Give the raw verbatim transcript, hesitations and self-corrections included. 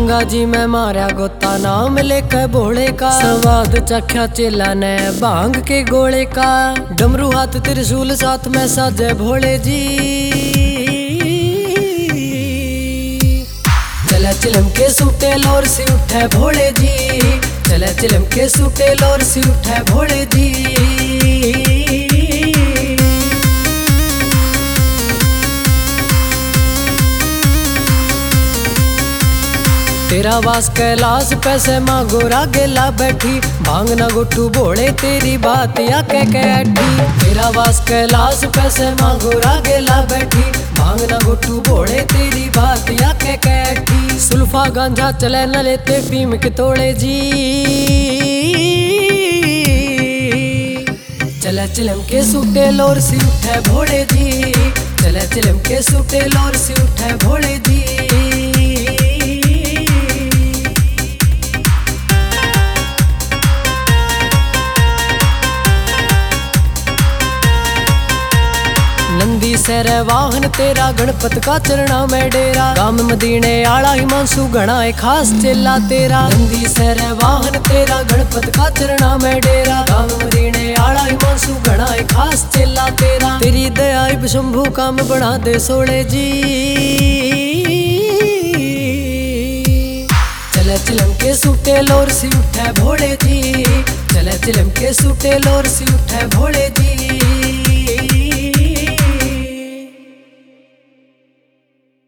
गंगा जी में मारा गोता नाम लेकर भोले का स्वाद चख्या चेला ने भांग के गोले का डमरू हाथ त्रिशूल साथ में साजे भोले जी चले चिलम के सूटे लोर सी उठे भोले जी चले चिलम के सूटे लोर सी उठे भोले जी। तेरा वास कैलाश पैसे मांगो रागेला बैठी भांगना गुट्टू भोले तेरी बात या कह कैठी तेरा वास कैलाश पैसे मांगो रागेला बैठी भांगना गुट्टू भोले तेरी बात या कह कैठी सुल्फा गांजा चले न लेते पीम के तोड़े जी चले चिलम के सूटे लोर सी उठे भोले जी चले चिलम के सूटे लोर सी उठे भोले जी। नंदी सर वाहन तेरा गणपत का चरणा में डेरा गाम मदीने आला हिमांशु घना है खास चेला तेरा नंदी सर वाहन तेरा गणपत का चरणा में डेरा गाम मदीने आला हिमांशु घना है खास चेला तेरा तेरी दया इब शंभू काम बना दे सोले जी चले चिलम के सूटे लोर सी उठे भोले जी चले चिलम के सूटे लोर सी उठे भोले जी।